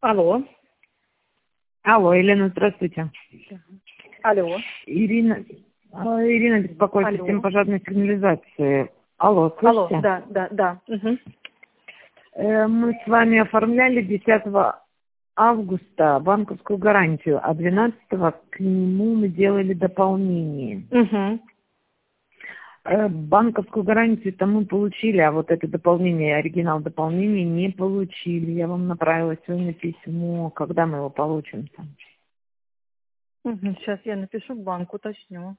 Алло. Алло, Елена, здравствуйте. Алло. Ирина беспокоит Алло. систему пожарной сигнализации. Алло, Алло, слышите? да. Угу. Мы с вами оформляли 10 августа банковскую гарантию, а 12 к нему мы делали дополнение. Угу. Банковскую гарантию-то мы получили, а вот это дополнение, оригинал дополнения не получили. Я вам направила сегодня письмо, когда мы его получим-то. Сейчас я напишу в банк, уточню.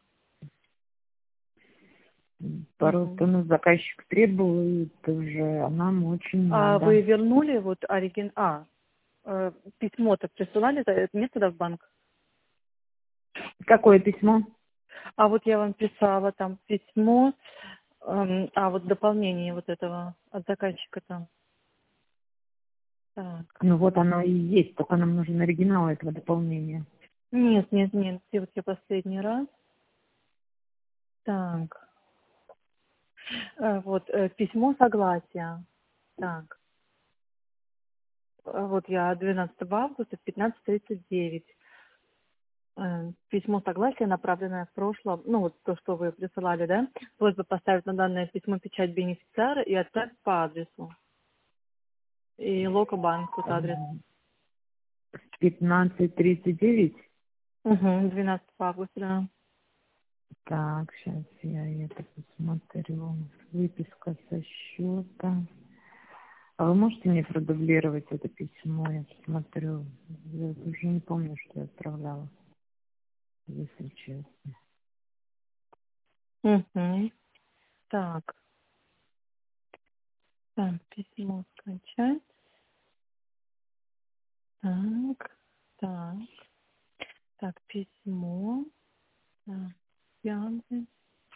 Просто нас заказчик требует уже, а нам очень А надо. вы вернули вот письмо-то присылали, нет туда в банк? Какое письмо? А вот я вам писала там письмо, вот дополнение вот этого от заказчика там. Так. Ну вот оно и есть, только нам нужен оригинал этого дополнения. Нет, где вот я последний раз. Так. Письмо согласия. Так. Вот я 12 августа в 15:39. Письмо согласия, направленное в прошлом, то, что вы присылали, да? Просьба поставить на данное письмо печать бенефициара и отправить по адресу. И Локобанк тут адрес. 15:39. 12 августа, да. Так, сейчас я это посмотрю. Выписка со счета. А вы можете мне продублировать это письмо? Я посмотрю. Я уже не помню, что я отправляла, если честно. Так, письмо скачать. Так, письмо. Так, Яндекс.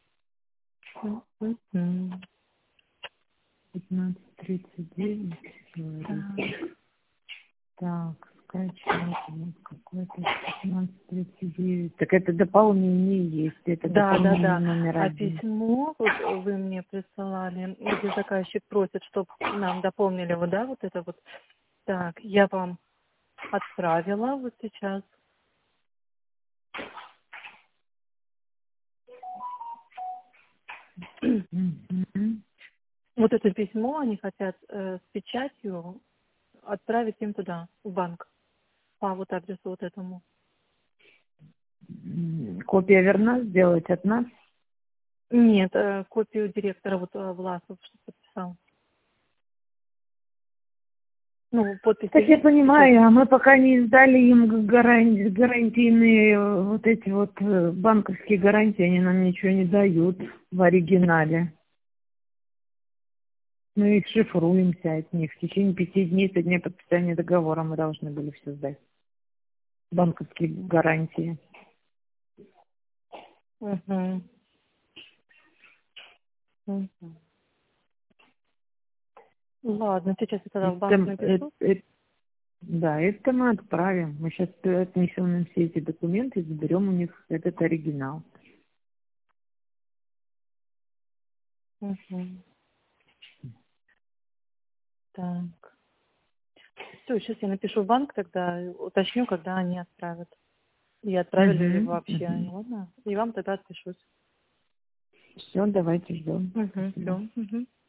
15:39. говорите. Так, скачать. Вот какой-то 15:39. Так это дополнение есть. Это дополнение номер А 1. письмо вот вы мне присылали, где заказчик просит, чтобы нам дополнили вот это вот. Так, я вам отправила вот сейчас. Мгм. Вот это письмо они хотят с печатью отправить им туда, в банк, по вот адресу вот этому. Копия верна сделать от нас? Нет, копию директора Власов, что подписал. Подписи Так я есть? понимаю, а мы пока не издали им гарантийные вот эти вот банковские гарантии, они нам ничего не дают в оригинале. Мы их шифруемся от них. В течение 5 дней со дня подписания договора мы должны были все сдать. Банковские гарантии. Угу. Ладно, сейчас я тогда в банк напишу. Да, это мы отправим. Мы сейчас отнесем им все эти документы и заберем у них этот оригинал. Угу. Так. Все, сейчас я напишу в банк, тогда уточню, когда они отправят. И отправили ли вообще они, ладно? И вам тогда отпишусь. Все, давайте ждем. Все.